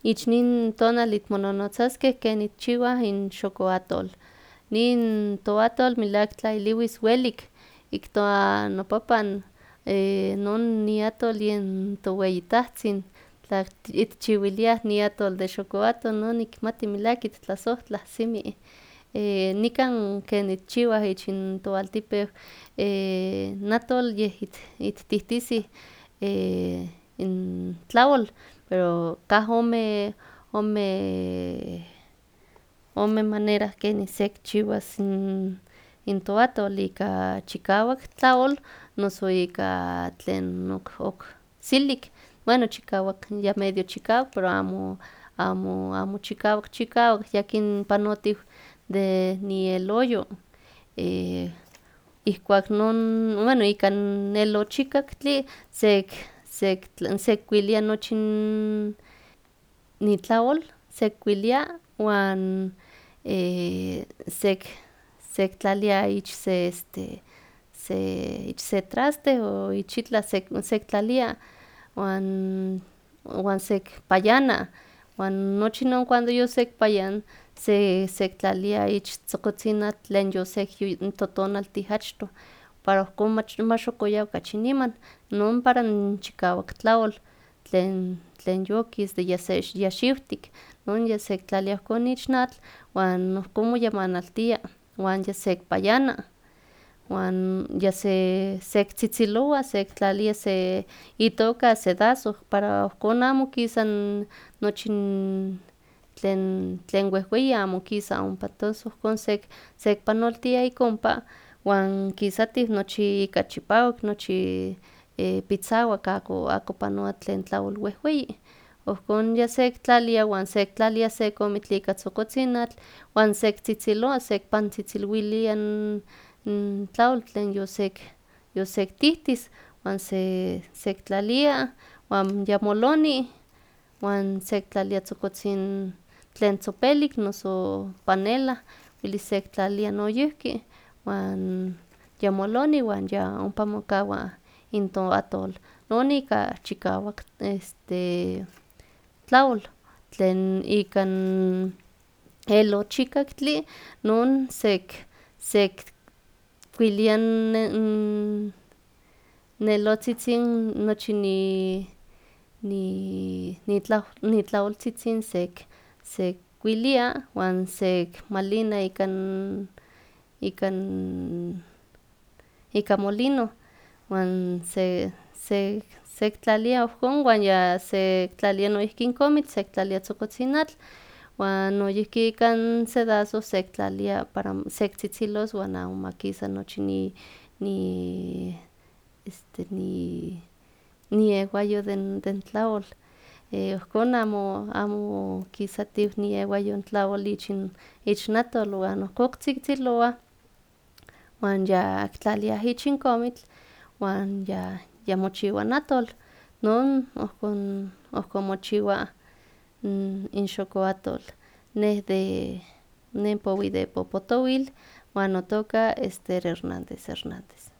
ich nin tonali tmononotzaskeh ken nikchiwah in xokoatol. Nin toatol melak tlailiwis welik, ik toa nopapan non niatol yen toweyitahtzin itchiwiliah niatol de xokoatl no nikmati melak ittlasohtlah simi. Nikan ken nikchiwah ich n toaltepew n atol yeh ittihtisih n tlawol, pero kah ome manera ken sekichiwas n toatol, ika chikawak tlaol noso ika tlen ok silik, bueno chikawak ya medio chikawak pero amo chikawak yakin panotih de nieloyo, ihkuak non bueno ika elochikaktli sekuilia nochi ni tlaol sekuilia wan sektlalia ich se traste o ich itlah sektlalia wan sekpayana, wan nochi non cuando yosekpayan sektlalia ich tzokotzinatl tlen yosektotonaltih achtoh, para ohkon mach okoya okachi niman, non para n chikawak tlaol tlen yokis de yaxiwtik, non yasektlalia ohkon ich n atl wan ohkon moyamanaltia, wan yasekpayana, wan sektzihtzilowa sektlalia itoka sedazo para ohkon amo kisa nochi tlen wehweyi amo kisa ompa, tos ohkon sekpanoltia ik ompa wan kisatih nochi ika chipawak, nochi pitzawak ako panowa tlen tlaol wehweyi, ohkon yasektlalia wan sektlalia se komitl ika tzokotzinatl wan sektzitzilowa sekpantzitzilwilia n tlaol tlen yosektihtis, wan sektlalia wan yamoloni, wan sektlalia tzokotzin tlen tzopelik noso panela welis sektlalia noyihki, wan yamoloni wan ya ompa mokawa n toatol, non ika chikawak tlaol, tlen ika n elochikaktli non sekkuilia n elotzitzin nochi ni tlaoltzitzin sekuilia wan sekmalina ika molino, wan sektlalia ohkon wan ya sektlalia noihki n komitl sektlalia tzokotzinatl wan noyihki ika n sedazo sektlalia para sektzitzilos wan amo makisa nochi niewayo den tlaol, ohkon amo kisatih niewayo n tlaol ich n atol wan ohkon kitziktzilowah wan ya kitlaliah ich n komitl wan ya mochiwa n atol, non ohkon mochiwa n xokoatol. Neh nipowi de popotowil wan notoka Ester Hernández Hernández.